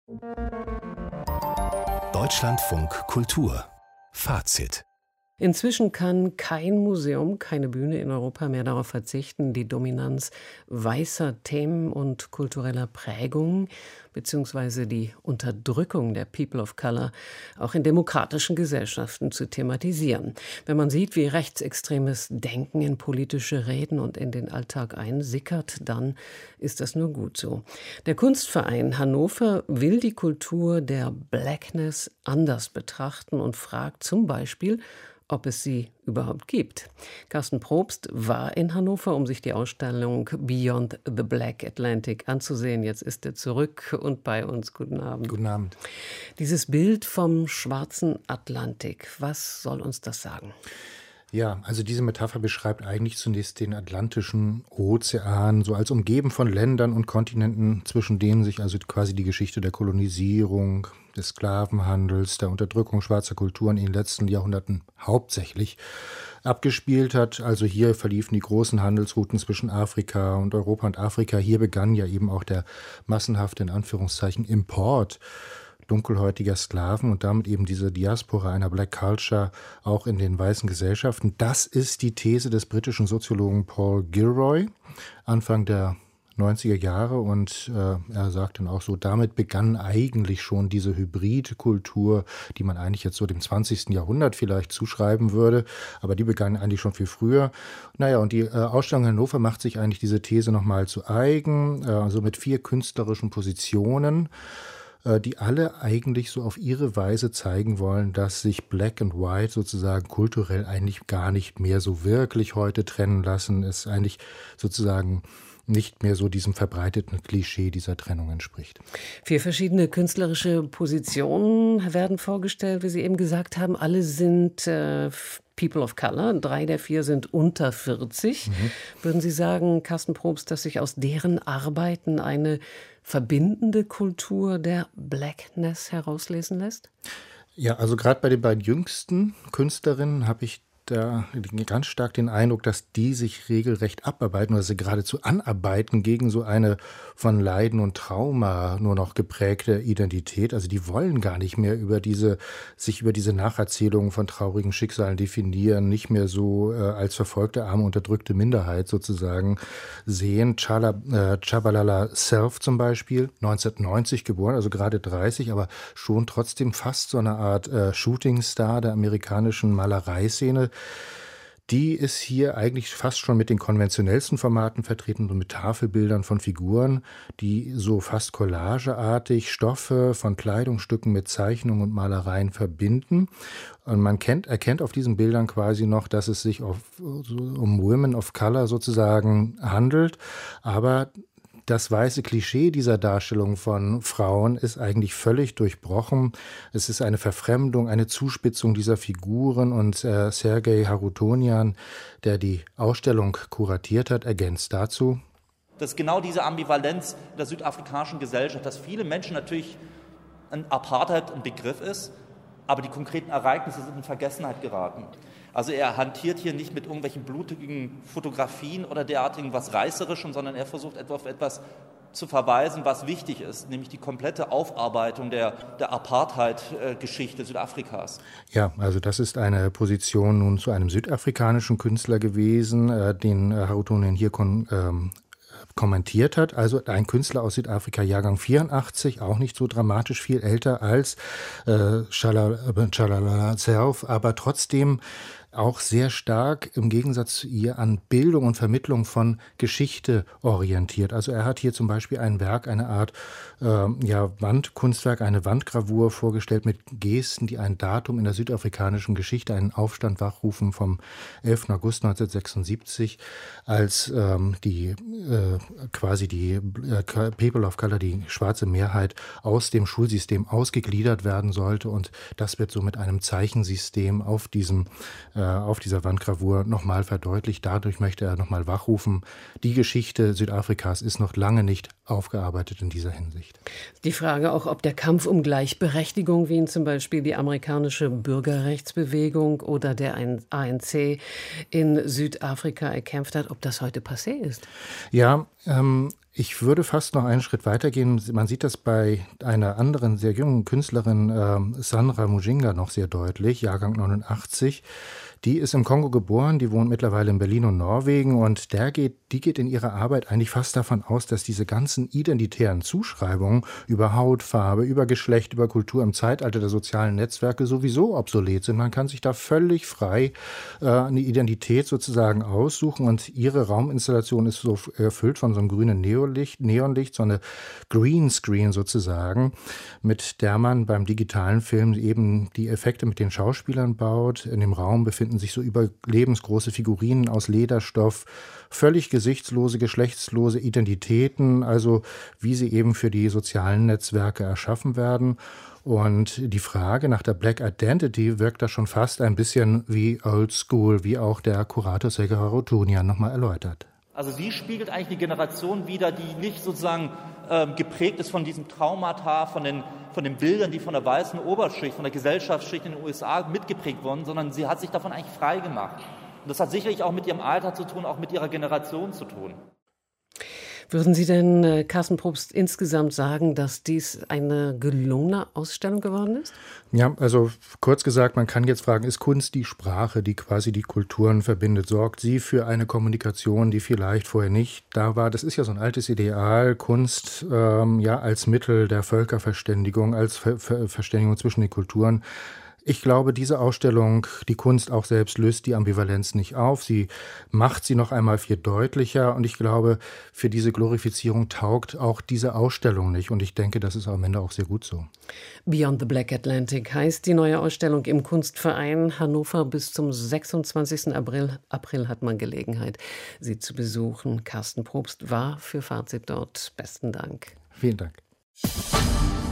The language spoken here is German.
Deutschlandfunk Kultur Fazit. Inzwischen kann kein Museum, keine Bühne in Europa mehr darauf verzichten, die Dominanz weißer Themen und kultureller Prägungen bzw. die Unterdrückung der People of Color auch in demokratischen Gesellschaften zu thematisieren. Wenn man sieht, wie rechtsextremes Denken in politische Reden und in den Alltag einsickert, dann ist das nur gut so. Der Kunstverein Hannover will die Kultur der Blackness anders betrachten und fragt zum Beispiel, ob es sie überhaupt gibt. Carsten Probst war in Hannover, um sich die Ausstellung Beyond the Black Atlantic anzusehen. Jetzt ist er zurück und bei uns. Guten Abend. Guten Abend. Dieses Bild vom schwarzen Atlantik, was soll uns das sagen? Ja, also diese Metapher beschreibt eigentlich zunächst den Atlantischen Ozean, so als umgeben von Ländern und Kontinenten, zwischen denen sich also quasi die Geschichte der Kolonisierung, des Sklavenhandels, der Unterdrückung schwarzer Kulturen in den letzten Jahrhunderten hauptsächlich abgespielt hat. Also hier verliefen die großen Handelsrouten zwischen Afrika und Europa und Afrika. Hier begann ja eben auch der massenhafte, in Anführungszeichen, Import dunkelhäutiger Sklaven und damit eben diese Diaspora einer Black Culture auch in den weißen Gesellschaften. Das ist die These des britischen Soziologen Paul Gilroy Anfang der 90er Jahre und er sagt dann auch so, damit begann eigentlich schon diese Hybridkultur, die man eigentlich jetzt so dem 20. Jahrhundert vielleicht zuschreiben würde, aber die begann eigentlich schon viel früher. Naja, und die Ausstellung in Hannover macht sich eigentlich diese These nochmal zu eigen, also mit 4 künstlerischen Positionen, die alle eigentlich so auf ihre Weise zeigen wollen, dass sich Black and White sozusagen kulturell eigentlich gar nicht mehr so wirklich heute trennen lassen, es eigentlich sozusagen nicht mehr so diesem verbreiteten Klischee dieser Trennung entspricht. 4 verschiedene künstlerische Positionen werden vorgestellt, wie Sie eben gesagt haben. Alle sind People of Color. 3 der 4 sind unter 40. Würden Sie sagen, Carsten Probst, dass sich aus deren Arbeiten eine verbindende Kultur der Blackness herauslesen lässt? Ja, also gerade bei den beiden jüngsten Künstlerinnen habe ich da ganz stark den Eindruck, dass die sich regelrecht abarbeiten oder sie geradezu anarbeiten gegen so eine von Leiden und Trauma nur noch geprägte Identität. Also die wollen gar nicht mehr sich über diese Nacherzählungen von traurigen Schicksalen definieren, nicht mehr so als verfolgte, arme, unterdrückte Minderheit sozusagen sehen. Tshabalala Self zum Beispiel, 1990 geboren, also gerade 30, aber schon trotzdem fast so eine Art Shootingstar der amerikanischen Malereiszene. Die ist hier eigentlich fast schon mit den konventionellsten Formaten vertreten, und mit Tafelbildern von Figuren, die so fast collageartig Stoffe von Kleidungsstücken mit Zeichnungen und Malereien verbinden. Und man erkennt auf diesen Bildern quasi noch, dass es sich um Women of Color sozusagen handelt, aber das weiße Klischee dieser Darstellung von Frauen ist eigentlich völlig durchbrochen. Es ist eine Verfremdung, eine Zuspitzung dieser Figuren und Sergei Harutonian, der die Ausstellung kuratiert hat, ergänzt dazu. Das ist genau diese Ambivalenz der südafrikanischen Gesellschaft, dass viele Menschen natürlich ein Apartheid ein Begriff ist, aber die konkreten Ereignisse sind in Vergessenheit geraten. Also er hantiert hier nicht mit irgendwelchen blutigen Fotografien oder derartigen was Reißerischem, sondern er versucht auf etwas zu verweisen, was wichtig ist, nämlich die komplette Aufarbeitung der Apartheid-Geschichte Südafrikas. Ja, also das ist eine Position nun zu einem südafrikanischen Künstler gewesen, den Harutonian hier kommentiert hat. Also ein Künstler aus Südafrika, Jahrgang 84, auch nicht so dramatisch viel älter als Tshabalala Self, aber trotzdem auch sehr stark im Gegensatz zu ihr an Bildung und Vermittlung von Geschichte orientiert. Also er hat hier zum Beispiel ein Werk, eine Art Wandkunstwerk, eine Wandgravur vorgestellt mit Gesten, die ein Datum in der südafrikanischen Geschichte, einen Aufstand wachrufen vom 11. August 1976, als die People of Color, die schwarze Mehrheit, aus dem Schulsystem ausgegliedert werden sollte. Und das wird so mit einem Zeichensystem auf dieser Wandgravur nochmal verdeutlicht. Dadurch möchte er nochmal wachrufen, die Geschichte Südafrikas ist noch lange nicht aufgearbeitet in dieser Hinsicht. Die Frage auch, ob der Kampf um Gleichberechtigung, wie ihn zum Beispiel die amerikanische Bürgerrechtsbewegung oder der ANC in Südafrika erkämpft hat, ob das heute passé ist. Ja, ich würde fast noch einen Schritt weitergehen. Man sieht das bei einer anderen sehr jungen Künstlerin, Sandra Mujinga, noch sehr deutlich, Jahrgang 89. Die ist im Kongo geboren, die wohnt mittlerweile in Berlin und Norwegen und die geht in ihrer Arbeit eigentlich fast davon aus, dass diese ganzen identitären Zuschreibungen über Hautfarbe, über Geschlecht, über Kultur im Zeitalter der sozialen Netzwerke sowieso obsolet sind. Man kann sich da völlig frei eine Identität sozusagen aussuchen und ihre Rauminstallation ist so erfüllt von so einem grünen Neonlicht, so eine Greenscreen sozusagen, mit der man beim digitalen Film eben die Effekte mit den Schauspielern baut. In dem Raum befinden sich so überlebensgroße Figurinen aus Lederstoff, völlig gesichtslose, geschlechtslose Identitäten, also wie sie eben für die sozialen Netzwerke erschaffen werden. Und die Frage nach der Black Identity wirkt da schon fast ein bisschen wie Old School, wie auch der Kurator Sergej Rotunian nochmal erläutert. Also sie spiegelt eigentlich eine Generation wider, die nicht sozusagen geprägt ist von diesem Traumata, von den Bildern, die von der weißen Oberschicht, von der Gesellschaftsschicht in den USA mitgeprägt wurden, sondern sie hat sich davon eigentlich frei gemacht. Und das hat sicherlich auch mit ihrem Alter zu tun, auch mit ihrer Generation zu tun. Würden Sie denn, Carsten Probst, insgesamt sagen, dass dies eine gelungene Ausstellung geworden ist? Ja, also kurz gesagt, man kann jetzt fragen, ist Kunst die Sprache, die quasi die Kulturen verbindet? Sorgt sie für eine Kommunikation, die vielleicht vorher nicht da war? Das ist ja so ein altes Ideal, Kunst als Mittel der Völkerverständigung, als Verständigung zwischen den Kulturen. Ich glaube, diese Ausstellung, die Kunst auch selbst, löst die Ambivalenz nicht auf. Sie macht sie noch einmal viel deutlicher. Und ich glaube, für diese Glorifizierung taugt auch diese Ausstellung nicht. Und ich denke, das ist am Ende auch sehr gut so. Beyond the Black Atlantic heißt die neue Ausstellung im Kunstverein Hannover. Bis zum 26. April hat man Gelegenheit, sie zu besuchen. Carsten Probst war für Fazit dort. Besten Dank. Vielen Dank.